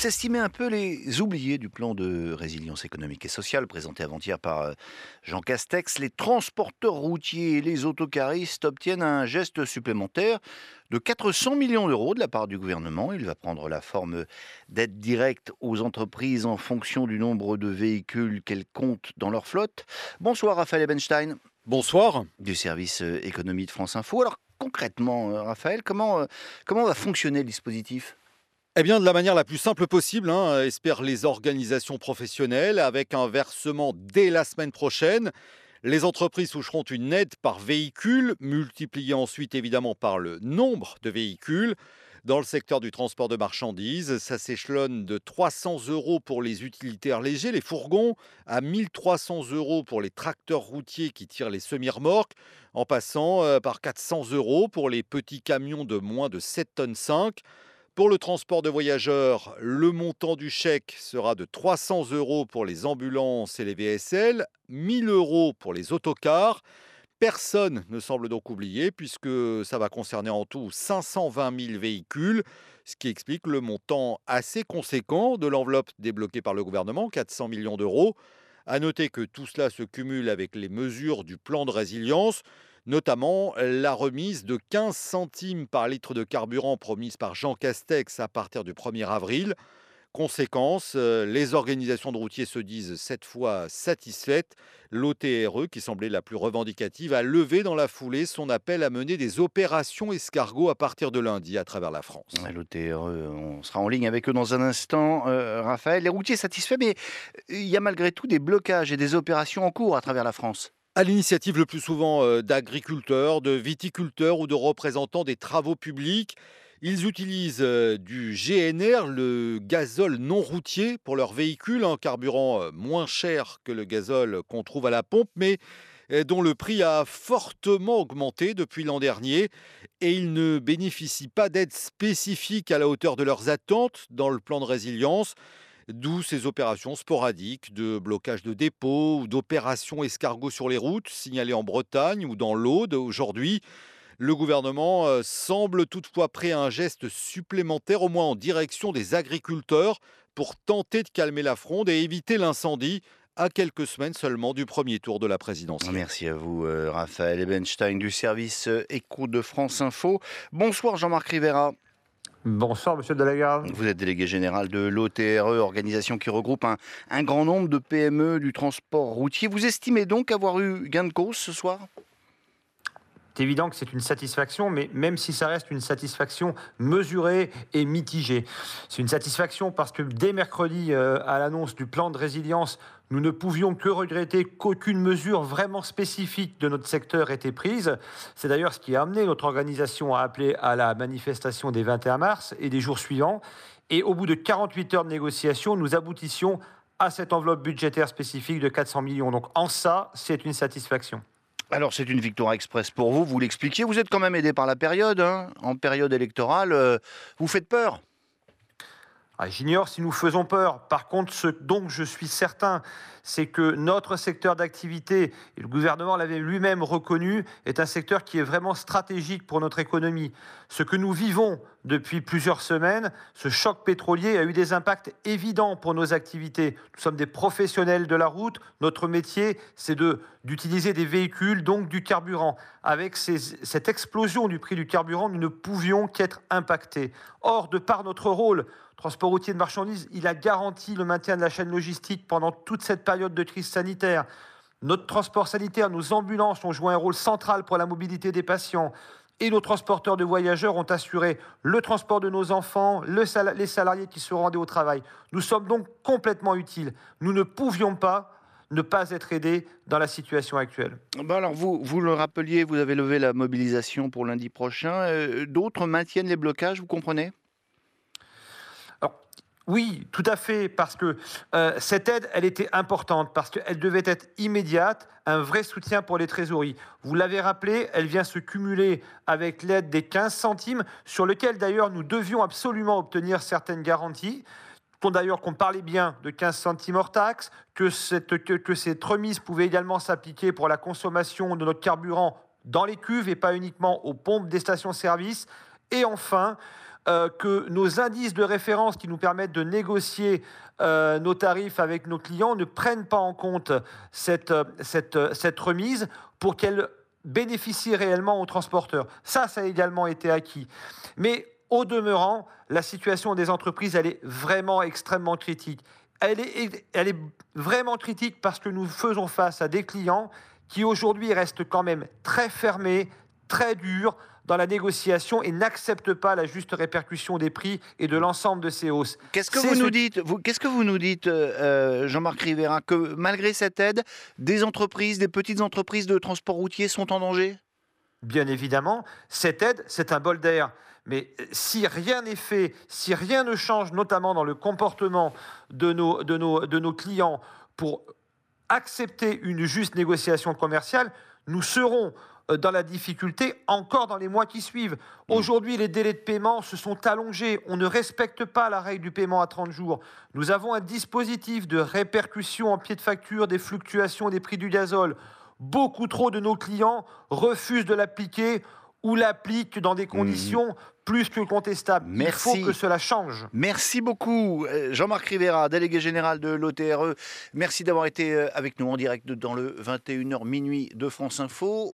s'estimaient un peu les oubliés du plan de résilience économique et sociale présenté avant-hier par Jean Castex. Les transporteurs routiers et les autocaristes obtiennent un geste supplémentaire de 400 millions d'euros de la part du gouvernement. Il va prendre la forme d'aides directes aux entreprises en fonction du nombre de véhicules qu'elles comptent dans leur flotte. Bonsoir Raphaël Ebenstein. Bonsoir. Du service économie de France Info. Alors concrètement, Raphaël, comment va fonctionner le dispositif ? Eh bien, de la manière la plus simple possible, espèrent les organisations professionnelles, avec un versement dès la semaine prochaine. Les entreprises toucheront une aide par véhicule, multipliée ensuite évidemment par le nombre de véhicules. Dans le secteur du transport de marchandises, ça s'échelonne de 300 € pour les utilitaires légers, les fourgons, à 1 300 € pour les tracteurs routiers qui tirent les semi-remorques, en passant par 400 € pour les petits camions de moins de 7 tonnes 5. Pour le transport de voyageurs, le montant du chèque sera de 300 € pour les ambulances et les VSL, 1 000 € pour les autocars. Personne ne semble donc oublié puisque ça va concerner en tout 520 000 véhicules, ce qui explique le montant assez conséquent de l'enveloppe débloquée par le gouvernement, 400 millions d'euros. À noter que tout cela se cumule avec les mesures du plan de résilience, notamment la remise de 15 centimes par litre de carburant promise par Jean Castex à partir du 1er avril. Conséquence, les organisations de routiers se disent cette fois satisfaites. L'OTRE, qui semblait la plus revendicative, a levé dans la foulée son appel à mener des opérations escargots à partir de lundi à travers la France. L'OTRE, on sera en ligne avec eux dans un instant. Raphaël, les routiers satisfaits, mais il y a malgré tout des blocages et des opérations en cours à travers la France. À l'initiative le plus souvent d'agriculteurs, de viticulteurs ou de représentants des travaux publics. Ils utilisent du GNR, le gazole non routier, pour leurs véhicules, un carburant moins cher que le gazole qu'on trouve à la pompe, mais dont le prix a fortement augmenté depuis l'an dernier. Et ils ne bénéficient pas d'aide spécifique à la hauteur de leurs attentes dans le plan de résilience. D'où ces opérations sporadiques de blocage de dépôts ou d'opérations escargots sur les routes, signalées en Bretagne ou dans l'Aude aujourd'hui. Le gouvernement semble toutefois prêt à un geste supplémentaire, au moins en direction des agriculteurs, pour tenter de calmer la fronde et éviter l'incendie à quelques semaines seulement du premier tour de la présidentielle. Merci à vous, Raphaël Ebenstein du service Écho de France Info. Bonsoir Jean-Marc Rivera. Bonsoir, monsieur Delagarde. Vous êtes délégué général de l'OTRE, organisation qui regroupe un grand nombre de PME du transport routier. Vous estimez donc avoir eu gain de cause ce soir ? C'est évident que c'est une satisfaction, mais même si ça reste une satisfaction mesurée et mitigée. C'est une satisfaction parce que dès mercredi, à l'annonce du plan de résilience, nous ne pouvions que regretter qu'aucune mesure vraiment spécifique de notre secteur ait été prise. C'est d'ailleurs ce qui a amené notre organisation à appeler à la manifestation des 21 mars et des jours suivants. Et au bout de 48 heures de négociation, nous aboutissions à cette enveloppe budgétaire spécifique de 400 millions. Donc en ça, c'est une satisfaction. Alors c'est une victoire express pour vous, vous l'expliquiez. Vous êtes quand même aidé par la période, en période électorale. Vous faites peur ? J'ignore si nous faisons peur. Par contre, ce dont je suis certain, c'est que notre secteur d'activité, et le gouvernement l'avait lui-même reconnu, est un secteur qui est vraiment stratégique pour notre économie. Ce que nous vivons depuis plusieurs semaines, ce choc pétrolier a eu des impacts évidents pour nos activités. Nous sommes des professionnels de la route. Notre métier, c'est d'utiliser des véhicules, donc du carburant. Avec cette explosion du prix du carburant, nous ne pouvions qu'être impactés. Or, de par notre rôle, transport routier de marchandises, il a garanti le maintien de la chaîne logistique pendant toute cette période de crise sanitaire. Notre transport sanitaire, nos ambulances ont joué un rôle central pour la mobilité des patients. Et nos transporteurs de voyageurs ont assuré le transport de nos enfants, les salariés qui se rendaient au travail. Nous sommes donc complètement utiles. Nous ne pouvions pas ne pas être aidés dans la situation actuelle. Alors vous le rappeliez, vous avez levé la mobilisation pour lundi prochain. D'autres maintiennent les blocages, vous comprenez ? Oui, tout à fait, parce que cette aide, elle était importante, parce qu'elle devait être immédiate, un vrai soutien pour les trésoreries. Vous l'avez rappelé, elle vient se cumuler avec l'aide des 15 centimes, sur lequel d'ailleurs nous devions absolument obtenir certaines garanties. D'ailleurs qu'on parlait bien de 15 centimes hors taxe, que cette remise pouvait également s'appliquer pour la consommation de notre carburant dans les cuves et pas uniquement aux pompes des stations-service. Et enfin, que nos indices de référence qui nous permettent de négocier nos tarifs avec nos clients ne prennent pas en compte cette remise pour qu'elle bénéficie réellement aux transporteurs. Ça a également été acquis. Mais au demeurant, la situation des entreprises, elle est vraiment extrêmement critique. Elle est vraiment critique parce que nous faisons face à des clients qui aujourd'hui restent quand même très fermés, très durs dans la négociation et n'acceptent pas la juste répercussion des prix et de l'ensemble de ces hausses. Qu'est-ce que vous nous dites, Jean-Marc Rivera, que malgré cette aide, des petites entreprises de transport routier sont en danger ? Bien évidemment, cette aide, c'est un bol d'air. Mais si rien n'est fait, si rien ne change, notamment dans le comportement de nos clients pour accepter une juste négociation commerciale, nous serons dans la difficulté encore dans les mois qui suivent. Aujourd'hui, les délais de paiement se sont allongés. On ne respecte pas la règle du paiement à 30 jours. Nous avons un dispositif de répercussion en pied de facture des fluctuations des prix du gazole. Beaucoup trop de nos clients refusent de l'appliquer ou l'appliquent dans des conditions plus que contestables. Merci. Il faut que cela change. Merci beaucoup, Jean-Marc Rivera, délégué général de l'OTRE. Merci d'avoir été avec nous en direct dans le 21h minuit de France Info.